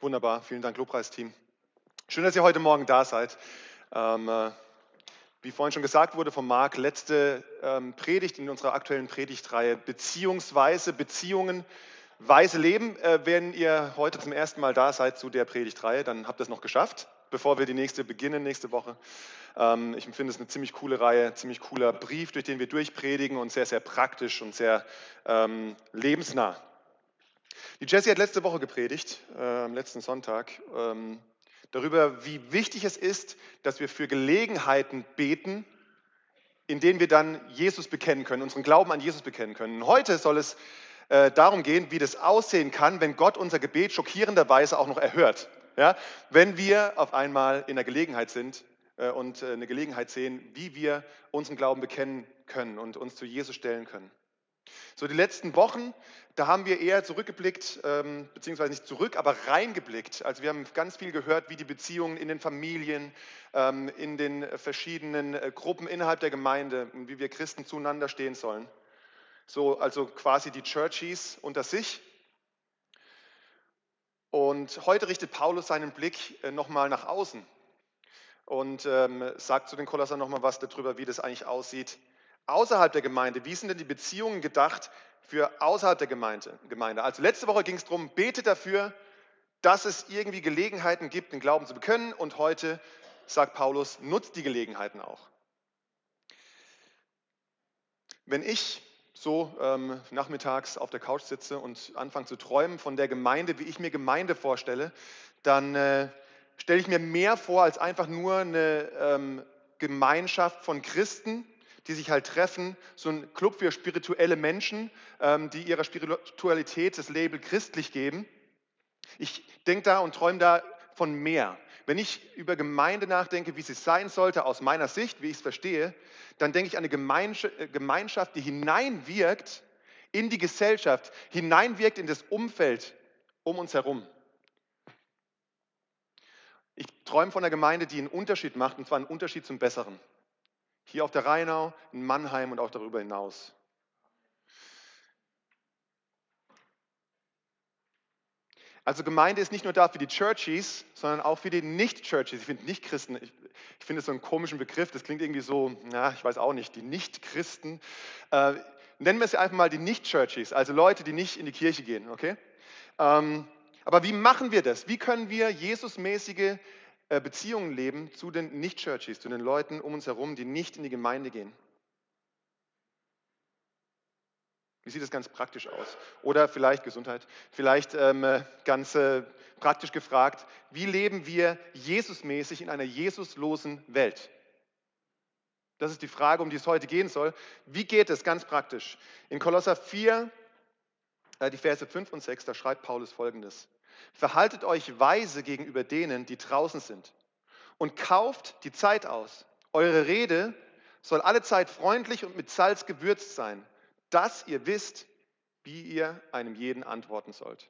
Wunderbar, vielen Dank, Lobpreisteam. Schön, dass ihr heute Morgen da seid. Ähm, äh, Wie vorhin schon gesagt wurde von Marc, letzte Predigt in unserer aktuellen Predigtreihe Beziehungsweise Beziehungen, weise Leben. Wenn ihr heute zum ersten Mal da seid zu der Predigtreihe, dann habt ihr es noch geschafft, bevor wir die nächste beginnen, nächste Woche. Ich finde es eine ziemlich coole Reihe, ziemlich cooler Brief, durch den wir durchpredigen und sehr, sehr praktisch und sehr lebensnah. Die Jessie hat letzte Woche gepredigt, am letzten Sonntag, darüber, wie wichtig es ist, dass wir für Gelegenheiten beten, in denen wir dann Jesus bekennen können, unseren Glauben an Jesus bekennen können. Und heute soll es darum gehen, wie das aussehen kann, wenn Gott unser Gebet schockierenderweise auch noch erhört. Ja? Wenn wir auf einmal in der Gelegenheit sind und eine Gelegenheit sehen, wie wir unseren Glauben bekennen können und uns zu Jesus stellen können. So die letzten Wochen, da haben wir eher zurückgeblickt, beziehungsweise nicht zurück, aber reingeblickt. Also wir haben ganz viel gehört, wie die Beziehungen in den Familien, in den verschiedenen Gruppen innerhalb der Gemeinde, und wie wir Christen zueinander stehen sollen. So, also quasi die Churchies unter sich. Und heute richtet Paulus seinen Blick nochmal nach außen und sagt zu den Kolossern nochmal was darüber, wie das eigentlich aussieht außerhalb der Gemeinde. Wie sind denn die Beziehungen gedacht für außerhalb der Gemeinde? Also letzte Woche ging es darum, betet dafür, dass es irgendwie Gelegenheiten gibt, den Glauben zu bekennen. Und heute sagt Paulus, nutzt die Gelegenheiten auch. Wenn ich so nachmittags auf der Couch sitze und anfange zu träumen von der Gemeinde, wie ich mir Gemeinde vorstelle, dann stelle ich mir mehr vor als einfach nur eine Gemeinschaft von Christen, die sich halt treffen, so ein Club für spirituelle Menschen, die ihrer Spiritualität das Label christlich geben. Ich denke da und träume da von mehr. Wenn ich über Gemeinde nachdenke, wie sie sein sollte, aus meiner Sicht, wie ich es verstehe, dann denke ich an eine Gemeinschaft, die hineinwirkt in die Gesellschaft, hineinwirkt in das Umfeld um uns herum. Ich träume von einer Gemeinde, die einen Unterschied macht, und zwar einen Unterschied zum Besseren. Hier auf der Rheinau, in Mannheim und auch darüber hinaus. Also Gemeinde ist nicht nur da für die Churchies, sondern auch für die Nicht-Churchies. Ich finde Nicht-Christen, ich finde es so einen komischen Begriff, das klingt irgendwie so, na, ich weiß auch nicht, die Nicht-Christen. Nennen wir es einfach mal die Nicht-Churchies, also Leute, die nicht in die Kirche gehen, okay? Aber wie machen wir das? Wie können wir Jesusmäßige Beziehungen leben zu den Nicht-Churchies, zu den Leuten um uns herum, die nicht in die Gemeinde gehen? Wie sieht es ganz praktisch aus? Oder vielleicht Gesundheit, vielleicht ganz praktisch gefragt, wie leben wir Jesusmäßig in einer Jesuslosen Welt? Das ist die Frage, um die es heute gehen soll. Wie geht es ganz praktisch? In Kolosser 4, die Verse 5 und 6, da schreibt Paulus Folgendes. Verhaltet euch weise gegenüber denen, die draußen sind, und kauft die Zeit aus. Eure Rede soll allezeit freundlich und mit Salz gewürzt sein, dass ihr wisst, wie ihr einem jeden antworten sollt.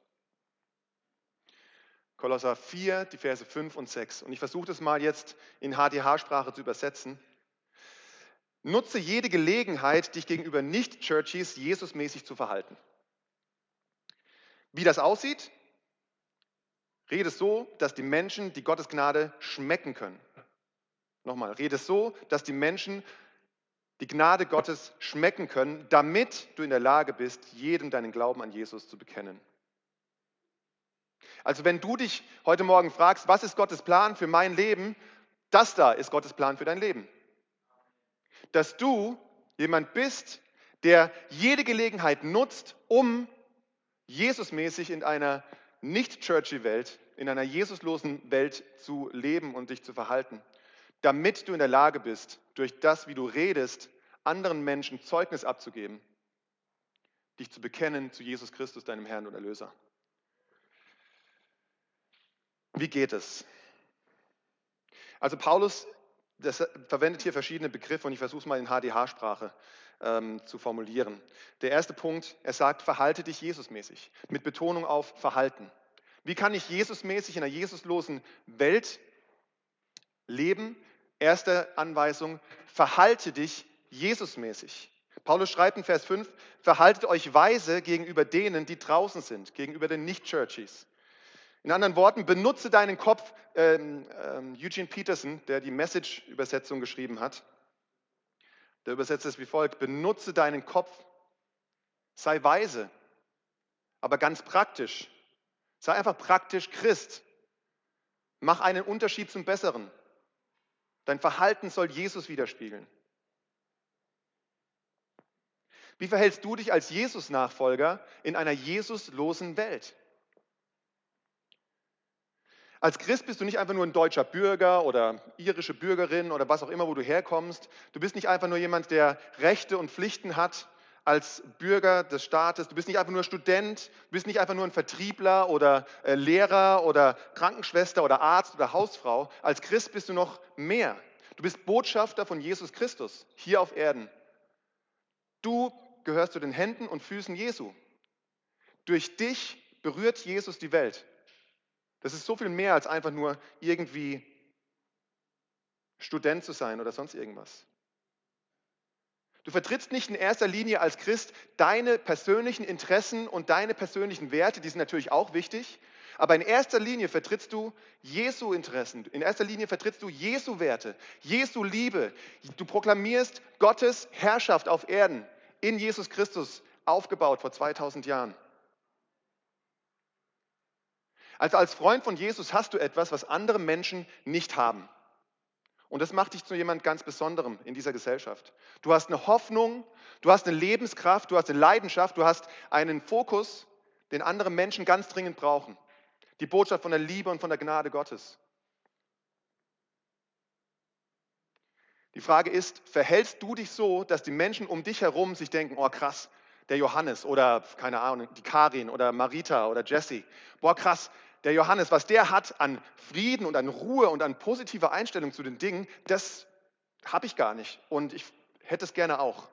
Kolosser 4, die Verse 5 und 6. Und ich versuche das mal jetzt in HDH-Sprache zu übersetzen. Nutze jede Gelegenheit, dich gegenüber Nicht-Churchies Jesusmäßig zu verhalten. Wie das aussieht? Rede so, dass die Menschen die Gottes Gnade schmecken können. Nochmal, rede so, dass die Menschen die Gnade Gottes schmecken können, damit du in der Lage bist, jedem deinen Glauben an Jesus zu bekennen. Also wenn du dich heute Morgen fragst, was ist Gottes Plan für mein Leben, das da ist Gottes Plan für dein Leben. Dass du jemand bist, der jede Gelegenheit nutzt, um Jesusmäßig in einer nicht-churchy-Welt, in einer Jesuslosen Welt zu leben und dich zu verhalten, damit du in der Lage bist, durch das, wie du redest, anderen Menschen Zeugnis abzugeben, dich zu bekennen zu Jesus Christus, deinem Herrn und Erlöser. Wie geht es? Also Paulus verwendet hier verschiedene Begriffe und ich versuche es mal in HDH-Sprache zu formulieren. Der erste Punkt, er sagt, verhalte dich Jesusmäßig, mit Betonung auf Verhalten. Wie kann ich Jesusmäßig in einer Jesuslosen Welt leben? Erste Anweisung, verhalte dich Jesusmäßig. Paulus schreibt in Vers 5, verhaltet euch weise gegenüber denen, die draußen sind, gegenüber den Nicht-Churchies. In anderen Worten, benutze deinen Kopf. Eugene Peterson, der die Message-Übersetzung geschrieben hat, der übersetzt es wie folgt: Benutze deinen Kopf, sei weise, aber ganz praktisch. Sei einfach praktisch Christ. Mach einen Unterschied zum Besseren. Dein Verhalten soll Jesus widerspiegeln. Wie verhältst du dich als Jesus-Nachfolger in einer Jesuslosen Welt? Als Christ bist du nicht einfach nur ein deutscher Bürger oder irische Bürgerin oder was auch immer, wo du herkommst. Du bist nicht einfach nur jemand, der Rechte und Pflichten hat als Bürger des Staates. Du bist nicht einfach nur Student, du bist nicht einfach nur ein Vertriebler oder Lehrer oder Krankenschwester oder Arzt oder Hausfrau. Als Christ bist du noch mehr. Du bist Botschafter von Jesus Christus hier auf Erden. Du gehörst zu den Händen und Füßen Jesu. Durch dich berührt Jesus die Welt. Das ist so viel mehr als einfach nur irgendwie Student zu sein oder sonst irgendwas. Du vertrittst nicht in erster Linie als Christ deine persönlichen Interessen und deine persönlichen Werte, die sind natürlich auch wichtig, aber in erster Linie vertrittst du Jesu Interessen, in erster Linie vertrittst du Jesu Werte, Jesu Liebe. Du proklamierst Gottes Herrschaft auf Erden in Jesus Christus, aufgebaut vor 2000 Jahren. Also als Freund von Jesus hast du etwas, was andere Menschen nicht haben. Und das macht dich zu jemand ganz Besonderem in dieser Gesellschaft. Du hast eine Hoffnung, du hast eine Lebenskraft, du hast eine Leidenschaft, du hast einen Fokus, den andere Menschen ganz dringend brauchen. Die Botschaft von der Liebe und von der Gnade Gottes. Die Frage ist, verhältst du dich so, dass die Menschen um dich herum sich denken, oh krass, der Johannes oder keine Ahnung, die Karin oder Marita oder Jessie, boah krass, der Johannes, was der hat an Frieden und an Ruhe und an positiver Einstellung zu den Dingen, das habe ich gar nicht und ich hätte es gerne auch.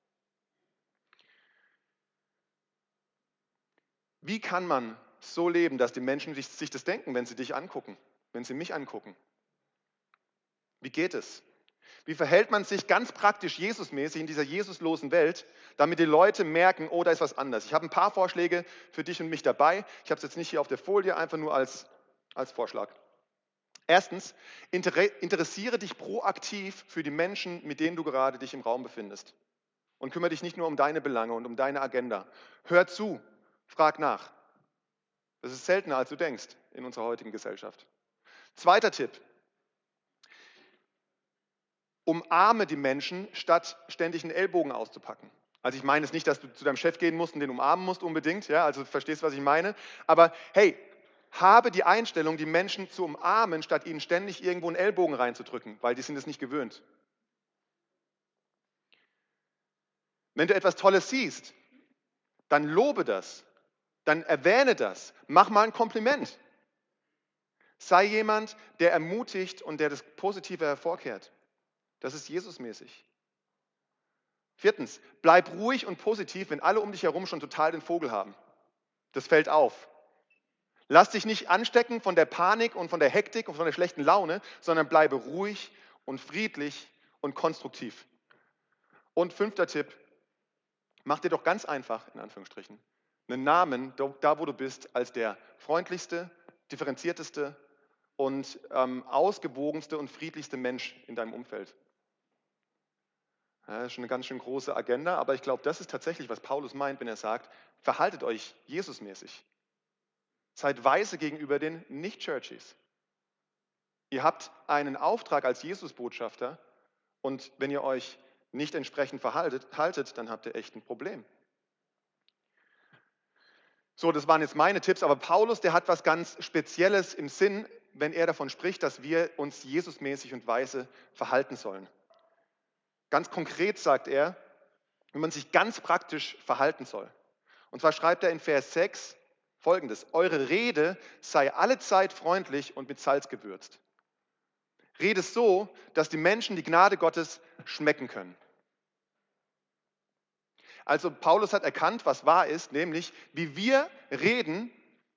Wie kann man so leben, dass die Menschen sich das denken, wenn sie dich angucken, wenn sie mich angucken? Wie geht es? Wie verhält man sich ganz praktisch Jesusmäßig in dieser Jesuslosen Welt, damit die Leute merken, oh, da ist was anders. Ich habe ein paar Vorschläge für dich und mich dabei. Ich habe es jetzt nicht hier auf der Folie, einfach nur als Vorschlag. Erstens, interessiere dich proaktiv für die Menschen, mit denen du gerade dich im Raum befindest. Und kümmere dich nicht nur um deine Belange und um deine Agenda. Hör zu, frag nach. Das ist seltener, als du denkst in unserer heutigen Gesellschaft. Zweiter Tipp. Umarme die Menschen, statt ständig einen Ellbogen auszupacken. Also ich meine es nicht, dass du zu deinem Chef gehen musst und den umarmen musst unbedingt, ja, also du verstehst, was ich meine. Aber hey, habe die Einstellung, die Menschen zu umarmen, statt ihnen ständig irgendwo einen Ellbogen reinzudrücken, weil die sind es nicht gewöhnt. Wenn du etwas Tolles siehst, dann lobe das, dann erwähne das, mach mal ein Kompliment. Sei jemand, der ermutigt und der das Positive hervorkehrt. Das ist Jesusmäßig. Viertens, bleib ruhig und positiv, wenn alle um dich herum schon total den Vogel haben. Das fällt auf. Lass dich nicht anstecken von der Panik und von der Hektik und von der schlechten Laune, sondern bleibe ruhig und friedlich und konstruktiv. Und fünfter Tipp, mach dir doch ganz einfach, in Anführungsstrichen, einen Namen, da wo du bist, als der freundlichste, differenzierteste und ausgewogenste und friedlichste Mensch in deinem Umfeld. Ja, das ist schon eine ganz schön große Agenda, aber ich glaube, das ist tatsächlich, was Paulus meint, wenn er sagt, verhaltet euch Jesusmäßig. Seid weise gegenüber den Nicht-Churchies. Ihr habt einen Auftrag als Jesus-Botschafter und wenn ihr euch nicht entsprechend haltet, dann habt ihr echt ein Problem. So, das waren jetzt meine Tipps, aber Paulus, der hat was ganz Spezielles im Sinn, wenn er davon spricht, dass wir uns Jesusmäßig und weise verhalten sollen. Ganz konkret sagt er, wie man sich ganz praktisch verhalten soll. Und zwar schreibt er in Vers 6 Folgendes: Eure Rede sei allezeit freundlich und mit Salz gewürzt. Rede so, dass die Menschen die Gnade Gottes schmecken können. Also Paulus hat erkannt, was wahr ist, nämlich wie wir reden,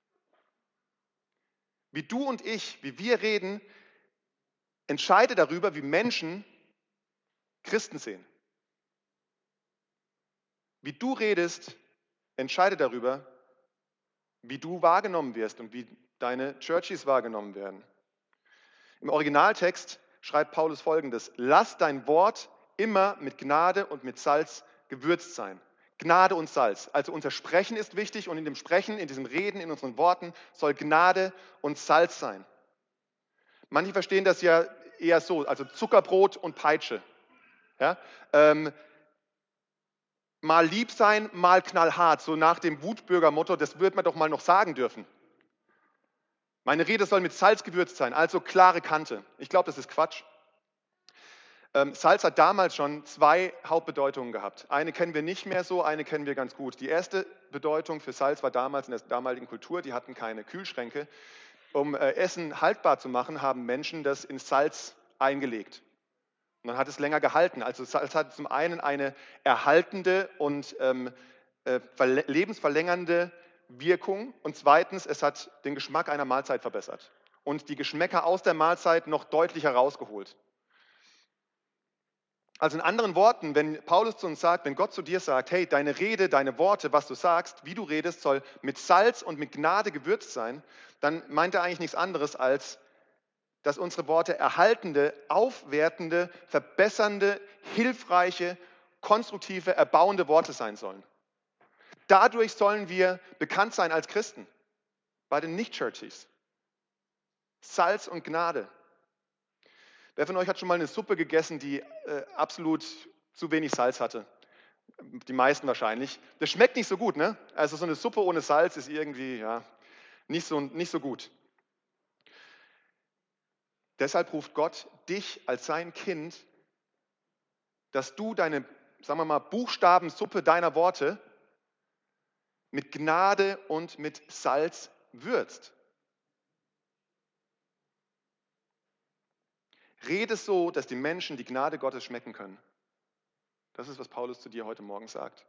wie du und ich, wie wir reden, entscheidet darüber, wie Menschen Christen sehen. Wie du redest, entscheidet darüber, wie du wahrgenommen wirst und wie deine Churches wahrgenommen werden. Im Originaltext schreibt Paulus Folgendes: Lass dein Wort immer mit Gnade und mit Salz gewürzt sein. Gnade und Salz. Also unser Sprechen ist wichtig und in dem Sprechen, in diesem Reden, in unseren Worten soll Gnade und Salz sein. Manche verstehen das ja eher so, also Zuckerbrot und Peitsche. Ja? Mal lieb sein, mal knallhart, so nach dem Wutbürger-Motto, das wird man doch mal noch sagen dürfen. Meine Rede soll mit Salz gewürzt sein, also klare Kante. Ich glaube, das ist Quatsch. Salz hat damals schon zwei Hauptbedeutungen gehabt. Eine kennen wir nicht mehr so, eine kennen wir ganz gut. Die erste Bedeutung für Salz war damals in der damaligen Kultur, die hatten keine Kühlschränke. Um Essen haltbar zu machen, haben Menschen das in Salz eingelegt. Und dann hat es länger gehalten. Also Salz hat zum einen eine erhaltende und lebensverlängernde Wirkung und zweitens, es hat den Geschmack einer Mahlzeit verbessert und die Geschmäcker aus der Mahlzeit noch deutlich herausgeholt. Also in anderen Worten, wenn Paulus zu uns sagt, wenn Gott zu dir sagt, hey, deine Rede, deine Worte, was du sagst, wie du redest, soll mit Salz und mit Gnade gewürzt sein, dann meint er eigentlich nichts anderes als, dass unsere Worte erhaltende, aufwertende, verbessernde, hilfreiche, konstruktive, erbauende Worte sein sollen. Dadurch sollen wir bekannt sein als Christen bei den Nicht-Churchies. Salz und Gnade. Wer von euch hat schon mal eine Suppe gegessen, die absolut zu wenig Salz hatte? Die meisten wahrscheinlich. Das schmeckt nicht so gut, ne? Also so eine Suppe ohne Salz ist irgendwie ja, nicht so gut. Deshalb ruft Gott dich als sein Kind, dass du deine, sagen wir mal, Buchstabensuppe deiner Worte mit Gnade und mit Salz würzt. Rede so, dass die Menschen die Gnade Gottes schmecken können. Das ist, was Paulus zu dir heute Morgen sagt.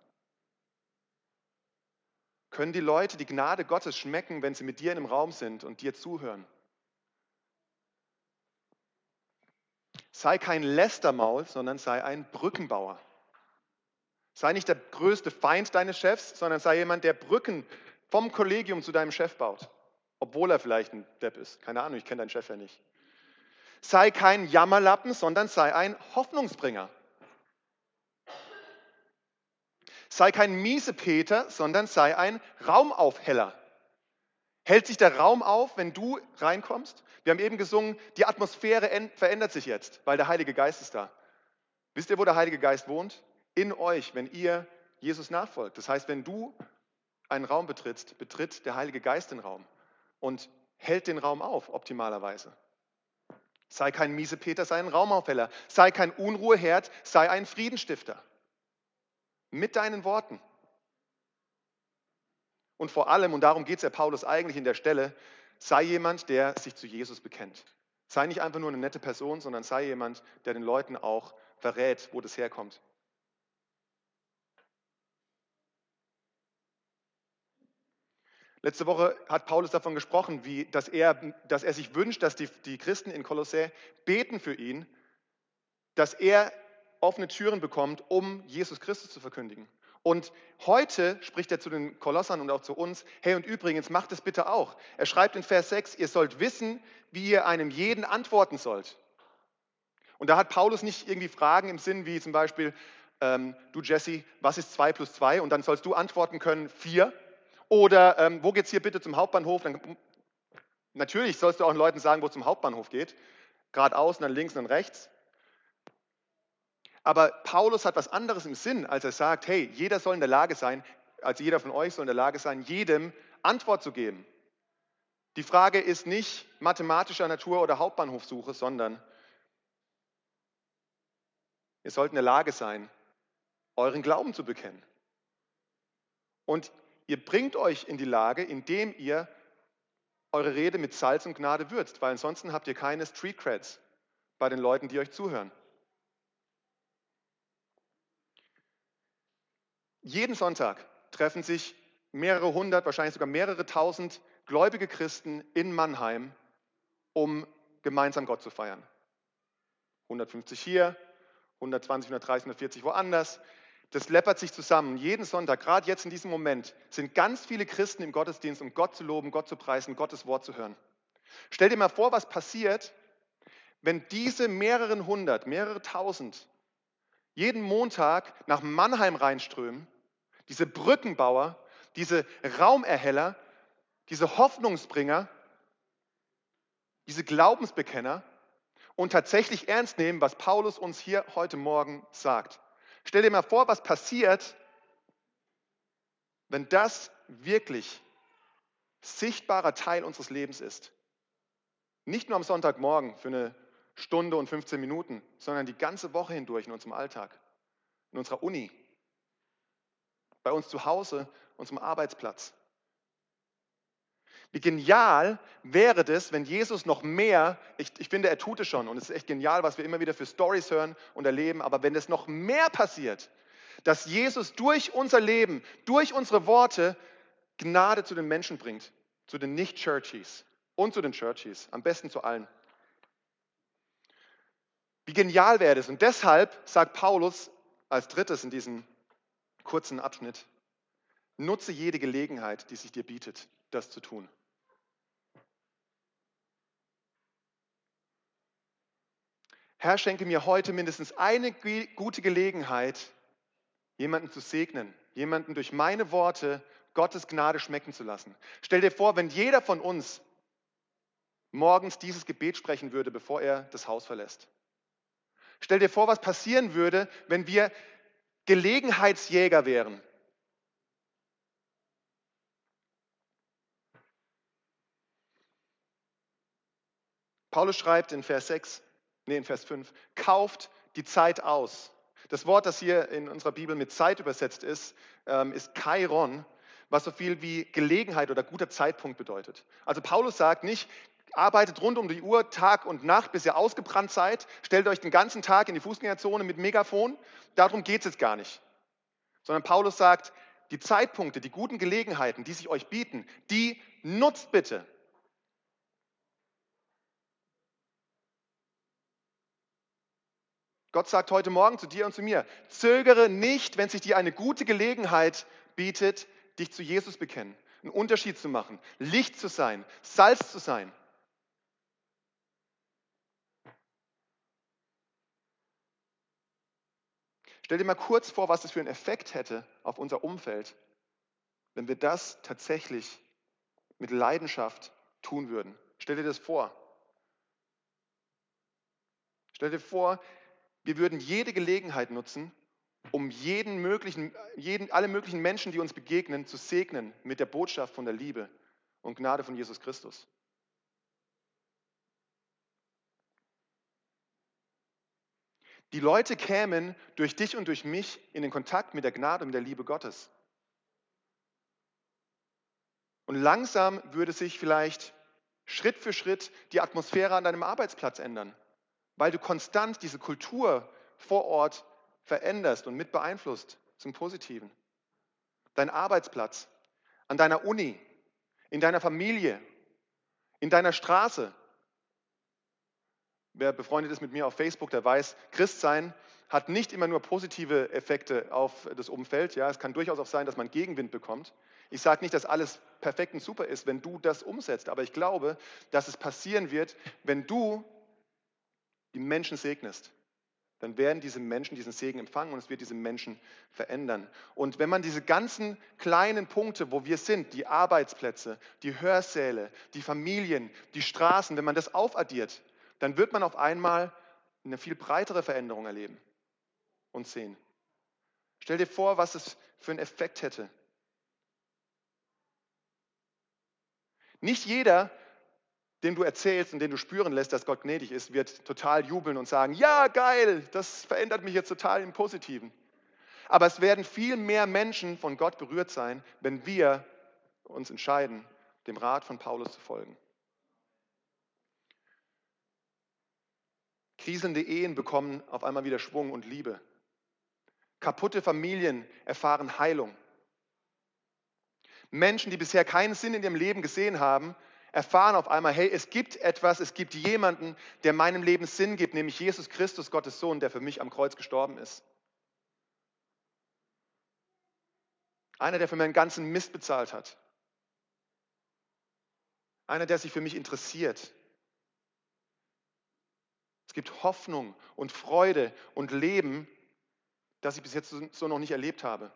Können die Leute die Gnade Gottes schmecken, wenn sie mit dir in einem Raum sind und dir zuhören? Sei kein Lästermaul, sondern sei ein Brückenbauer. Sei nicht der größte Feind deines Chefs, sondern sei jemand, der Brücken vom Kollegium zu deinem Chef baut. Obwohl er vielleicht ein Depp ist. Keine Ahnung, ich kenne deinen Chef ja nicht. Sei kein Jammerlappen, sondern sei ein Hoffnungsbringer. Sei kein Miesepeter, sondern sei ein Raumaufheller. Hält sich der Raum auf, wenn du reinkommst? Wir haben eben gesungen, die Atmosphäre verändert sich jetzt, weil der Heilige Geist ist da. Wisst ihr, wo der Heilige Geist wohnt? In euch, wenn ihr Jesus nachfolgt. Das heißt, wenn du einen Raum betrittst, betritt der Heilige Geist den Raum und hält den Raum auf, optimalerweise. Sei kein Miesepeter, sei ein Raumaufheller. Sei kein Unruheherd, sei ein Friedensstifter. Mit deinen Worten. Und vor allem, und darum geht es ja Paulus eigentlich in der Stelle, sei jemand, der sich zu Jesus bekennt. Sei nicht einfach nur eine nette Person, sondern sei jemand, der den Leuten auch verrät, wo das herkommt. Letzte Woche hat Paulus davon gesprochen, dass er sich wünscht, dass die Christen in Kolossä beten für ihn, dass er offene Türen bekommt, um Jesus Christus zu verkündigen. Und heute spricht er zu den Kolossern und auch zu uns, hey, und übrigens, macht es bitte auch. Er schreibt in Vers 6, ihr sollt wissen, wie ihr einem jeden antworten sollt. Und da hat Paulus nicht irgendwie Fragen im Sinn wie zum Beispiel, du Jesse, was ist 2 plus 2? Und dann sollst du antworten können, 4. Oder wo geht's hier bitte zum Hauptbahnhof? Natürlich sollst du auch den Leuten sagen, wo es zum Hauptbahnhof geht. Geradeaus, dann links, dann rechts. Aber Paulus hat was anderes im Sinn, als er sagt, hey, jeder soll in der Lage sein, also jeder von euch soll in der Lage sein, jedem Antwort zu geben. Die Frage ist nicht mathematischer Natur oder Hauptbahnhofsuche, sondern ihr sollt in der Lage sein, euren Glauben zu bekennen. Und ihr bringt euch in die Lage, indem ihr eure Rede mit Salz und Gnade würzt, weil ansonsten habt ihr keine Street Creds bei den Leuten, die euch zuhören. Jeden Sonntag treffen sich mehrere hundert, wahrscheinlich sogar mehrere tausend gläubige Christen in Mannheim, um gemeinsam Gott zu feiern. 150 hier, 120, 130, 140 woanders. Das läppert sich zusammen. Jeden Sonntag, gerade jetzt in diesem Moment, sind ganz viele Christen im Gottesdienst, um Gott zu loben, Gott zu preisen, Gottes Wort zu hören. Stell dir mal vor, was passiert, wenn diese mehreren hundert, mehrere tausend jeden Montag nach Mannheim reinströmen, diese Brückenbauer, diese Raumerheller, diese Hoffnungsbringer, diese Glaubensbekenner und tatsächlich ernst nehmen, was Paulus uns hier heute Morgen sagt. Stell dir mal vor, was passiert, wenn das wirklich sichtbarer Teil unseres Lebens ist. Nicht nur am Sonntagmorgen für eine Stunde und 15 Minuten, sondern die ganze Woche hindurch in unserem Alltag, in unserer Uni, bei uns zu Hause, unserem Arbeitsplatz. Wie genial wäre das, wenn Jesus noch mehr, ich finde, er tut es schon und es ist echt genial, was wir immer wieder für Storys hören und erleben, aber wenn es noch mehr passiert, dass Jesus durch unser Leben, durch unsere Worte Gnade zu den Menschen bringt, zu den Nicht-Churchies und zu den Churchies, am besten zu allen. Wie genial wäre das? Und deshalb sagt Paulus als drittes in diesem kurzen Abschnitt, nutze jede Gelegenheit, die sich dir bietet, das zu tun. Herr, schenke mir heute mindestens eine gute Gelegenheit, jemanden zu segnen, jemanden durch meine Worte Gottes Gnade schmecken zu lassen. Stell dir vor, wenn jeder von uns morgens dieses Gebet sprechen würde, bevor er das Haus verlässt. Stell dir vor, was passieren würde, wenn wir Gelegenheitsjäger wären. Paulus schreibt in Vers 5, kauft die Zeit aus. Das Wort, das hier in unserer Bibel mit Zeit übersetzt ist, ist Kairon, was so viel wie Gelegenheit oder guter Zeitpunkt bedeutet. Also Paulus sagt nicht, arbeitet rund um die Uhr, Tag und Nacht, bis ihr ausgebrannt seid, stellt euch den ganzen Tag in die Fußgängerzone mit Megafon. Darum geht es jetzt gar nicht. Sondern Paulus sagt, die Zeitpunkte, die guten Gelegenheiten, die sich euch bieten, die nutzt bitte. Gott sagt heute Morgen zu dir und zu mir, zögere nicht, wenn sich dir eine gute Gelegenheit bietet, dich zu Jesus bekennen, einen Unterschied zu machen, Licht zu sein, Salz zu sein. Stell dir mal kurz vor, was das für einen Effekt hätte auf unser Umfeld, wenn wir das tatsächlich mit Leidenschaft tun würden. Stell dir das vor. Stell dir vor, wir würden jede Gelegenheit nutzen, um alle möglichen Menschen, die uns begegnen, zu segnen mit der Botschaft von der Liebe und Gnade von Jesus Christus. Die Leute kämen durch dich und durch mich in den Kontakt mit der Gnade und mit der Liebe Gottes. Und langsam würde sich vielleicht Schritt für Schritt die Atmosphäre an deinem Arbeitsplatz ändern, weil du konstant diese Kultur vor Ort veränderst und mit beeinflusst zum Positiven. Dein Arbeitsplatz, an deiner Uni, in deiner Familie, in deiner Straße. Wer befreundet ist mit mir auf Facebook, der weiß, Christsein hat nicht immer nur positive Effekte auf das Umfeld. Ja, es kann durchaus auch sein, dass man Gegenwind bekommt. Ich sage nicht, dass alles perfekt und super ist, wenn du das umsetzt, aber ich glaube, dass es passieren wird, wenn du die Menschen segnest. Dann werden diese Menschen diesen Segen empfangen und es wird diese Menschen verändern. Und wenn man diese ganzen kleinen Punkte, wo wir sind, die Arbeitsplätze, die Hörsäle, die Familien, die Straßen, wenn man das aufaddiert, dann wird man auf einmal eine viel breitere Veränderung erleben und sehen. Stell dir vor, was es für einen Effekt hätte. Nicht jeder, dem du erzählst und den du spüren lässt, dass Gott gnädig ist, wird total jubeln und sagen, ja, geil, das verändert mich jetzt total im Positiven. Aber es werden viel mehr Menschen von Gott berührt sein, wenn wir uns entscheiden, dem Rat von Paulus zu folgen. Kriselnde Ehen bekommen auf einmal wieder Schwung und Liebe. Kaputte Familien erfahren Heilung. Menschen, die bisher keinen Sinn in ihrem Leben gesehen haben, erfahren auf einmal, hey, es gibt etwas, es gibt jemanden, der meinem Leben Sinn gibt, nämlich Jesus Christus, Gottes Sohn, der für mich am Kreuz gestorben ist. Einer, der für meinen ganzen Mist bezahlt hat. Einer, der sich für mich interessiert. Es gibt Hoffnung und Freude und Leben, das ich bis jetzt so noch nicht erlebt habe.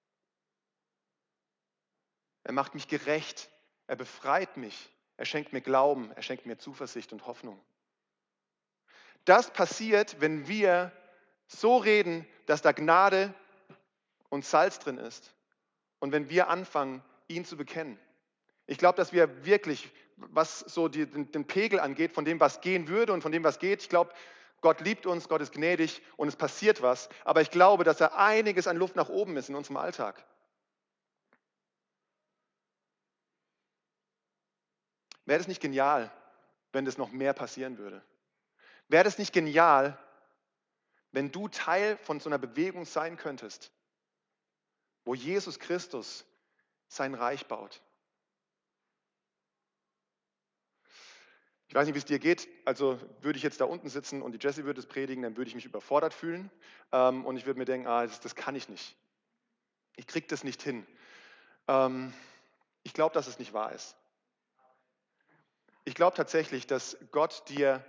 Er macht mich gerecht. Er befreit mich. Er schenkt mir Glauben. Er schenkt mir Zuversicht und Hoffnung. Das passiert, wenn wir so reden, dass da Gnade und Salz drin ist. Und wenn wir anfangen, ihn zu bekennen. Ich glaube, dass wir wirklich, was so den Pegel angeht, von dem, was gehen würde und von dem, was geht, ich glaube, Gott liebt uns, Gott ist gnädig und es passiert was. Aber ich glaube, dass da einiges an Luft nach oben ist in unserem Alltag. Wäre das nicht genial, wenn das noch mehr passieren würde? Wäre das nicht genial, wenn du Teil von so einer Bewegung sein könntest, wo Jesus Christus sein Reich baut? Ich weiß nicht, wie es dir geht. Also würde ich jetzt da unten sitzen und die Jessie würde es predigen, dann würde ich mich überfordert fühlen. Und ich würde mir denken, das kann ich nicht. Ich kriege das nicht hin. Ich glaube, dass es nicht wahr ist. Ich glaube tatsächlich, dass Gott dir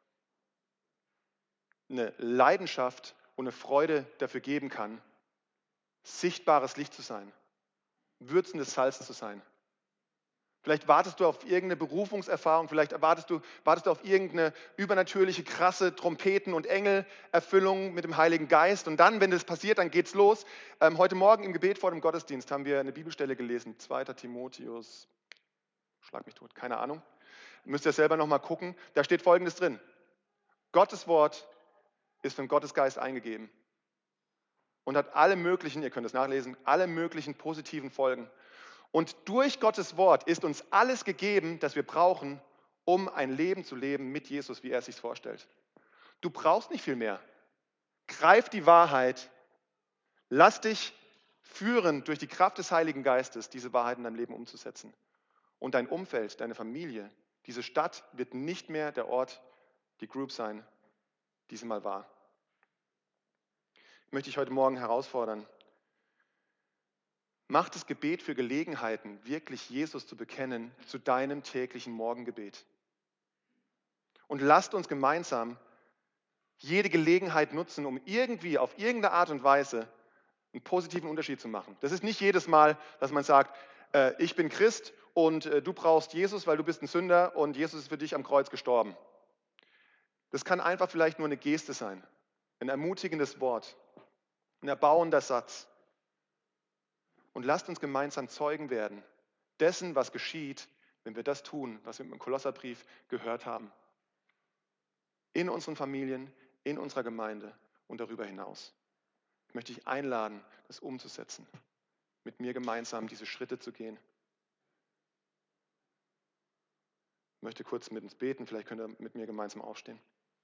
eine Leidenschaft und eine Freude dafür geben kann, sichtbares Licht zu sein, würzendes Salz zu sein. Vielleicht wartest du auf irgendeine Berufungserfahrung, vielleicht wartest du auf irgendeine übernatürliche, krasse Trompeten- und Engelerfüllung mit dem Heiligen Geist. Und dann, wenn das passiert, dann geht's los. Heute Morgen im Gebet vor dem Gottesdienst haben wir eine Bibelstelle gelesen, 2. Timotheus, schlag mich tot, keine Ahnung. Müsst ihr selber nochmal gucken. Da steht Folgendes drin. Gottes Wort ist von Gottes Geist eingegeben und hat alle möglichen, ihr könnt es nachlesen, alle möglichen positiven Folgen. Und durch Gottes Wort ist uns alles gegeben, das wir brauchen, um ein Leben zu leben mit Jesus, wie er es sich vorstellt. Du brauchst nicht viel mehr. Greif die Wahrheit, lass dich führen durch die Kraft des Heiligen Geistes, diese Wahrheit in deinem Leben umzusetzen. Und dein Umfeld, deine Familie, diese Stadt wird nicht mehr der Ort, die Group sein, die sie mal war. Ich möchte dich heute Morgen herausfordern. Mach das Gebet für Gelegenheiten, wirklich Jesus zu bekennen, zu deinem täglichen Morgengebet. Und lasst uns gemeinsam jede Gelegenheit nutzen, um irgendwie auf irgendeine Art und Weise einen positiven Unterschied zu machen. Das ist nicht jedes Mal, dass man sagt, ich bin Christ und du brauchst Jesus, weil du bist ein Sünder und Jesus ist für dich am Kreuz gestorben. Das kann einfach vielleicht nur eine Geste sein, ein ermutigendes Wort, ein erbauender Satz. Und lasst uns gemeinsam Zeugen werden dessen, was geschieht, wenn wir das tun, was wir im Kolosserbrief gehört haben. In unseren Familien, in unserer Gemeinde und darüber hinaus. Ich möchte dich einladen, das umzusetzen, mit mir gemeinsam diese Schritte zu gehen. Ich möchte kurz mit uns beten, vielleicht könnt ihr mit mir gemeinsam aufstehen.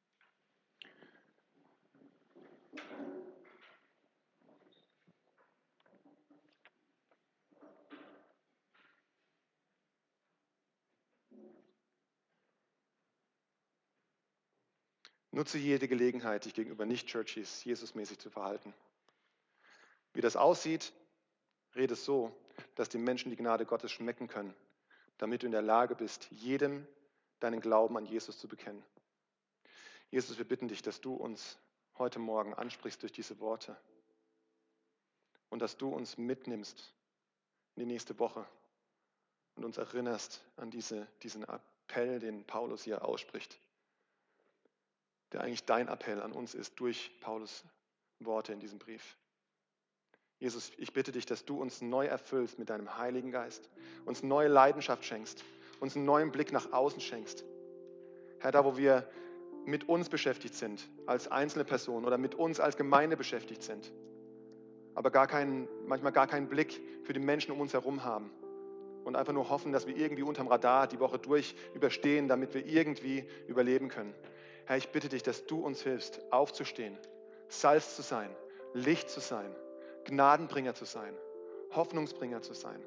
Nutze jede Gelegenheit, dich gegenüber Nicht-Churchies Jesusmäßig zu verhalten. Wie das aussieht, rede so, dass die Menschen die Gnade Gottes schmecken können, damit du in der Lage bist, jedem deinen Glauben an Jesus zu bekennen. Jesus, wir bitten dich, dass du uns heute Morgen ansprichst durch diese Worte und dass du uns mitnimmst in die nächste Woche und uns erinnerst an diesen Appell, den Paulus hier ausspricht, der eigentlich dein Appell an uns ist durch Paulus Worte in diesem Brief. Jesus, ich bitte dich, dass du uns neu erfüllst mit deinem Heiligen Geist, uns neue Leidenschaft schenkst, uns einen neuen Blick nach außen schenkst. Herr, da wo wir mit uns beschäftigt sind, als einzelne Person oder mit uns als Gemeinde beschäftigt sind, aber manchmal gar keinen Blick für die Menschen um uns herum haben und einfach nur hoffen, dass wir irgendwie unterm Radar die Woche durch überstehen, damit wir irgendwie überleben können. Herr, ich bitte dich, dass du uns hilfst, aufzustehen, Salz zu sein, Licht zu sein, Gnadenbringer zu sein, Hoffnungsbringer zu sein.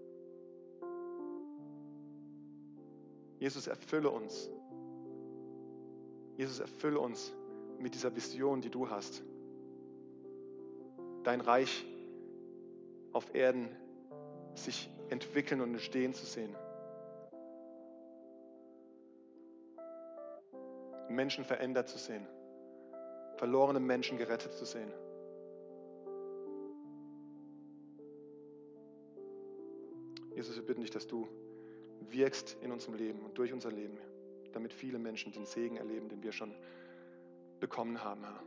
Jesus, erfülle uns. Jesus, erfülle uns mit dieser Vision, die du hast. Dein Reich auf Erden sich entwickeln und entstehen zu sehen. Menschen verändert zu sehen. Verlorene Menschen gerettet zu sehen. Jesus, wir bitten dich, dass du wirkst in unserem Leben und durch unser Leben, damit viele Menschen den Segen erleben, den wir schon bekommen haben, Herr.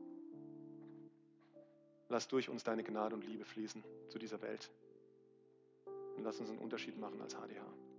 Lass durch uns deine Gnade und Liebe fließen zu dieser Welt. Und lass uns einen Unterschied machen als HDH.